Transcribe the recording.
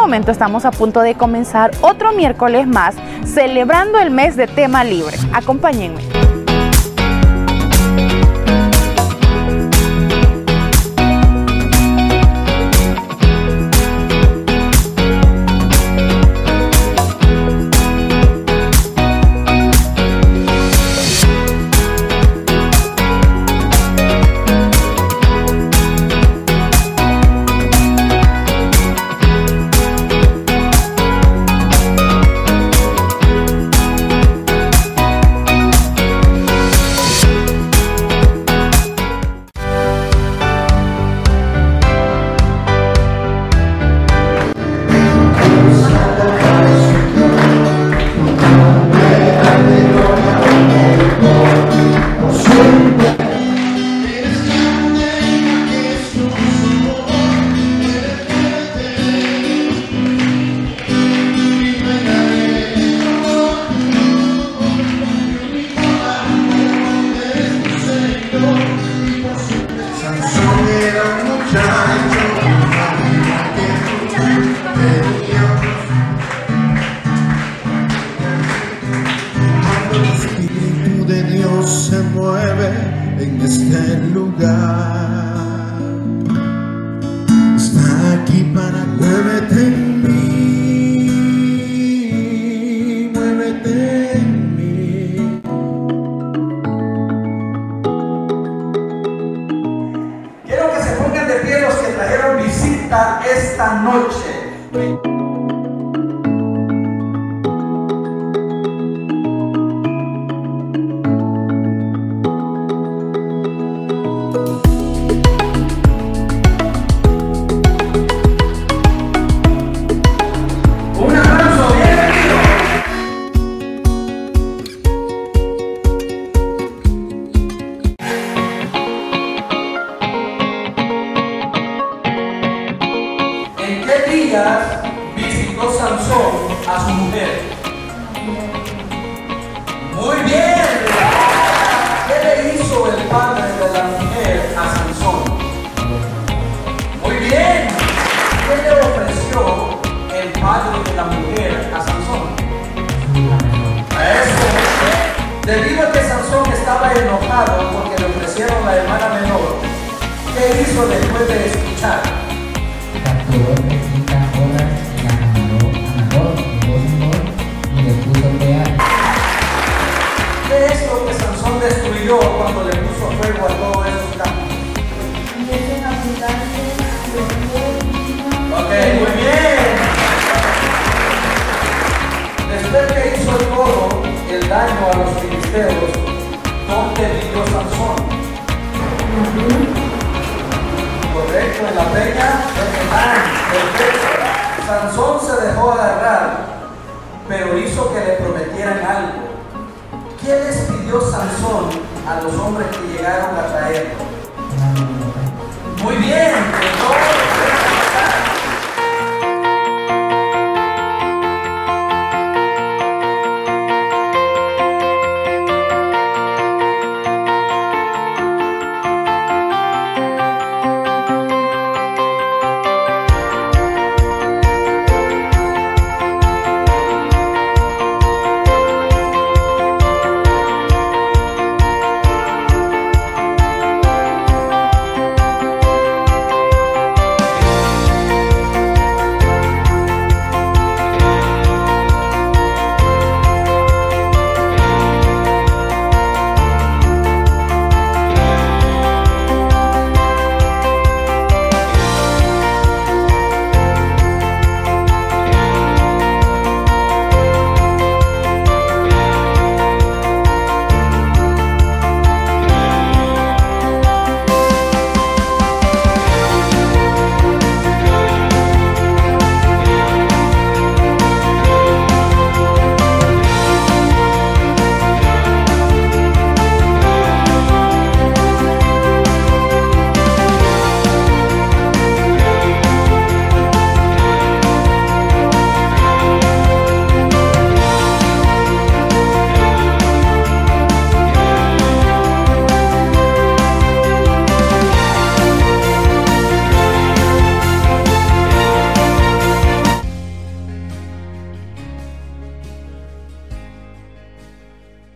momento estamos a punto de comenzar otro miércoles más, celebrando el mes de tema libre. Acompáñenme. Esta noche. Un aplauso, bienvenido. ¿En qué días visitó Sansón a su mujer? Muy bien. ¿Qué le hizo el padre de la mujer a Sansón? Muy bien. ¿Qué le ofreció el padre de la mujer a Sansón? Eso. Debido a que Sansón estaba enojado porque le ofrecieron la hermana menor, ¿qué hizo después de escuchar? Capturó 300 horas y las mandó a Nabot, y le puso peaje. ¿Qué es lo que Sansón destruyó cuando le puso fuego a todos esos campos? Ok, muy bien. Después que hizo todo el daño a los filisteos, ¿dónde vivió Sansón? Correcto, en la peña de Elán. Perfecto. Sansón se dejó agarrar, pero hizo que le prometieran algo. ¿Qué les pidió Sansón a los hombres que llegaron a traerlo? Muy bien, perdón.